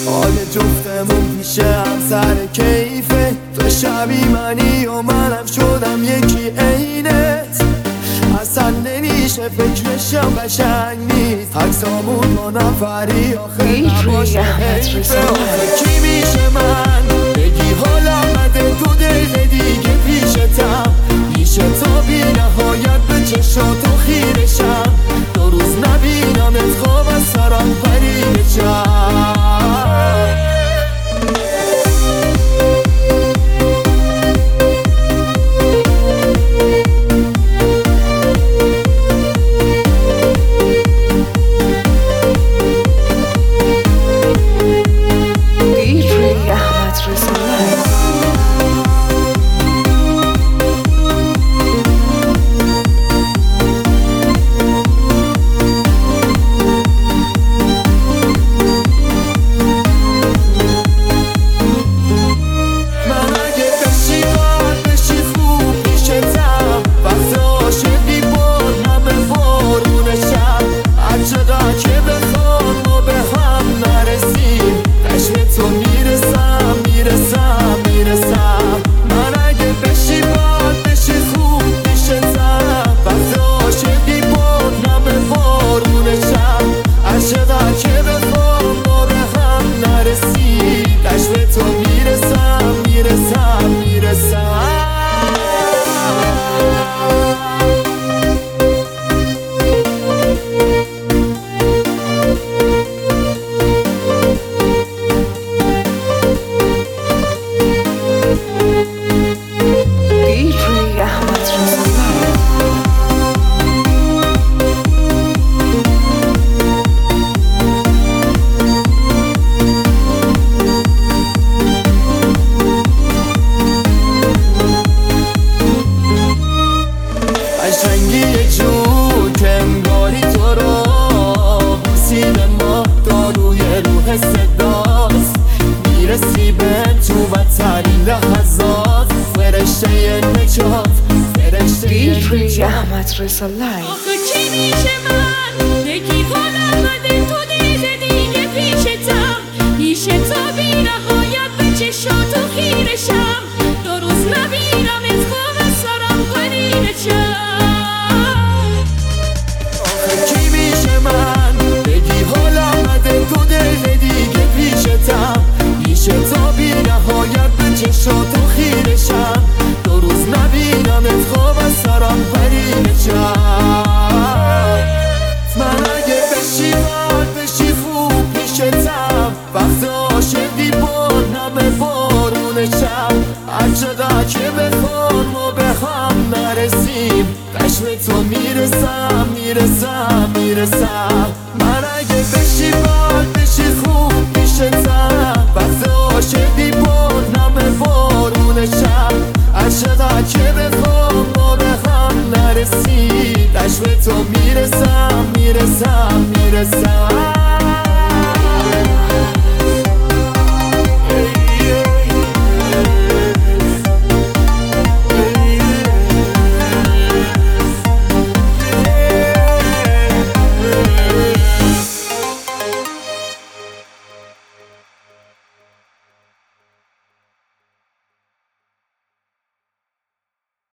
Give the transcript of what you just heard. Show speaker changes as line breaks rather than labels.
حال جفتمون پیشه هم سر کیفه. تو شبی منی و منم شدم یکی عینت. اصلا نمیشه فکرشم قشنگ نیست. عکسامون با نفری آخه نباشه حیفه. آخه کی میشه من بگی حالا مده تو دل دیگه پیشتم. میشه تا بی نهایت به چشاتو خیرشم. دو روز نبینمت خواب از سرم پریده چم. قشنگی یه جور که انگاری تو رو سینه ما داروی روح صداست. میرسی به تو بدترین لحظات. فرشته نجات، فرشته
نجات.
آخه چی میشه من بگی حالا مده تو دل دیگه پیشتم. میشه تا بی نهایت به چشاتو خیرشم. دو روز نبینمت خواب از سرم پریده چم.
میشه تا بی نهایت به چشاتو خیرشم. دو روز نبینمت خواب از سرم پریده چم. من اگه بشی باد بشی خوب پیشتم. وقت عاشقی باد همه بارون شب. هرچقدر که بخوان ما به هم نرسیم. قشم تو میرسم میرسم میرسم. من اگه بشی باد بشی خوب پیشتم. وقت عاشقی بود همه بارون شب. هرچقدر که بخوام ما به هم نرسیم. قشم تو میرسم میرسم میرسم.